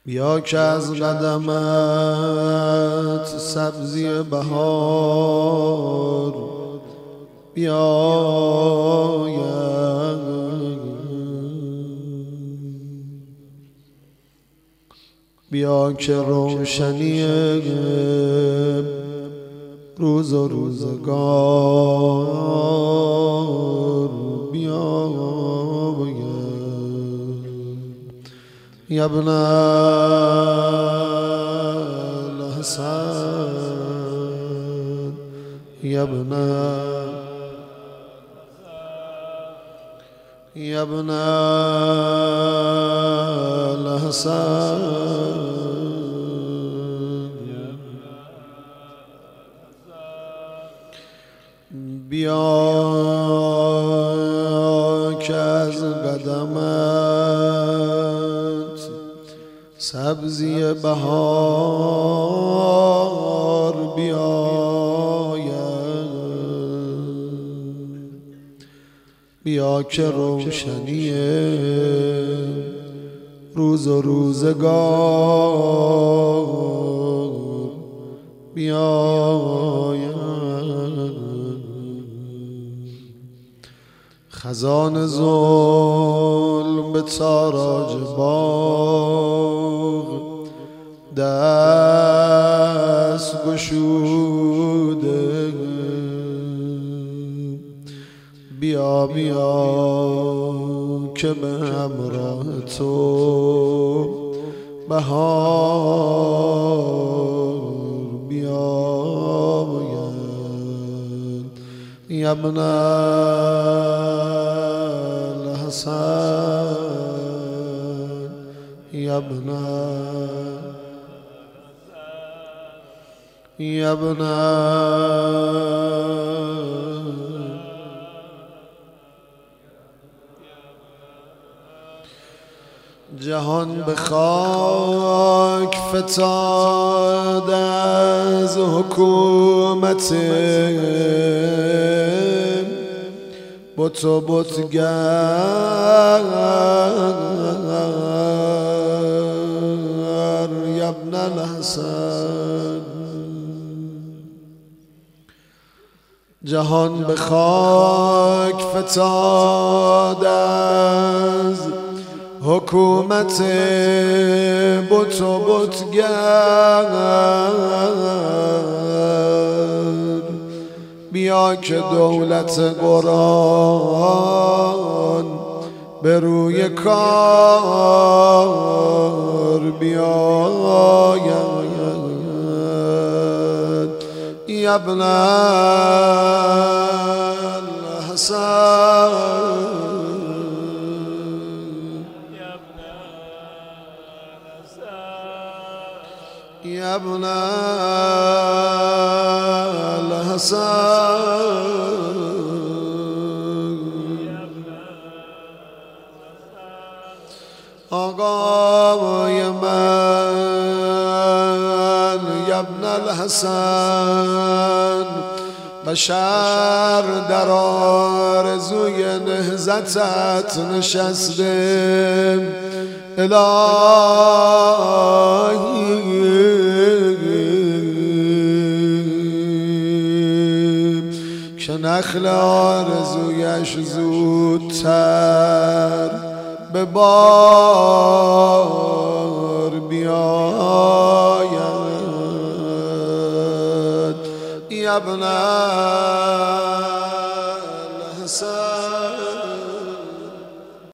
بیا که از قدمت سبزی بهار بیاید، بیا که روشنی روز و روزگار بیاید. یا ابن الحسن، یا ابن الحسن، بیا که از قدمت سبزی بهار بیاید، بیا که روشنی روز و روزگار بیاید. خزان ظلم به تاراج باغ دست گشوده، بیا بیا که به همراه تو بهار بیاید. یا ابن الحسن، یا ابن جهان به خاک فتاد از حکومت بت و بتگر. یا ابن الحسن، جهان به خاک فتاد از حکومت بت و بتگر، بیا که دولت قرآن به روی کار بیاید. یا ابن الحسن، یا ابن الحسن، آقای من. یا ابن الحسن، بشر در آرزوی نهضتت نشسته، الهی که نخل آرزویش زودتر به بار بیاید. یا ابن الحسن،